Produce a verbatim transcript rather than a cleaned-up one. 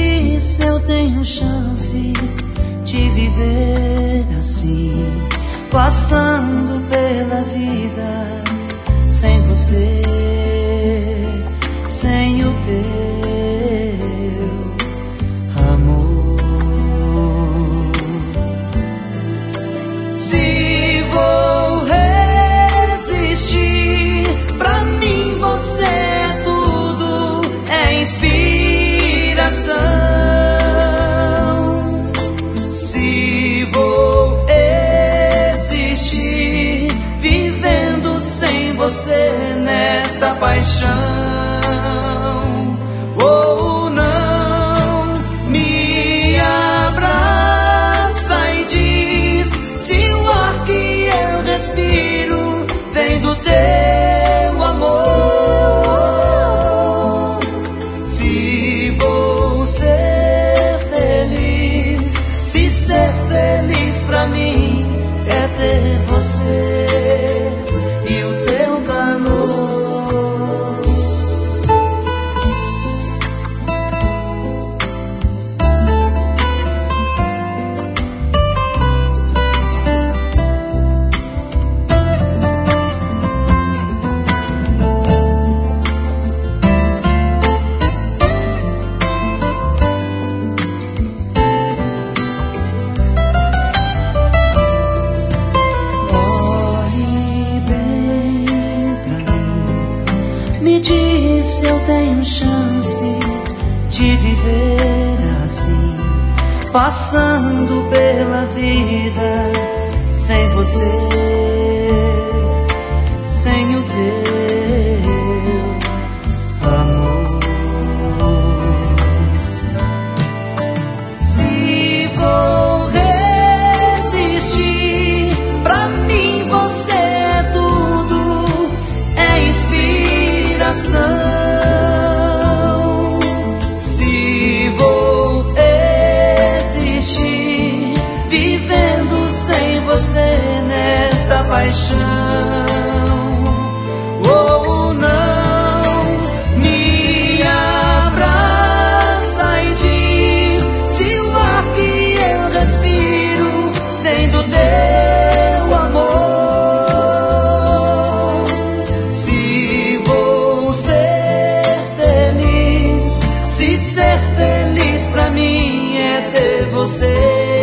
diz se eu tenho chance de viver assim, passando pela vida sem você, sem o teu amor. Se vou resistir, pra mim você é tudo, é inspiração. Se vou existir, vivendo sem você nesta paixão, ou não, me abraça e diz se o ar que eu respiro vem do teu amor. Se vou ser feliz, se ser feliz pra mim é ter você e o teu calor. Me diz se eu tenho chance de viver assim, passando pela vida sem você, sem o teu amor. Se vou resistir, pra mim você é tudo, é inspiração. Se vou existir, vivendo sem você nesta paixão, ou não, me abraça e diz se o ar que eu respiro vem do teu amor. Se vou ser feliz, se ser feliz pra mim é ter você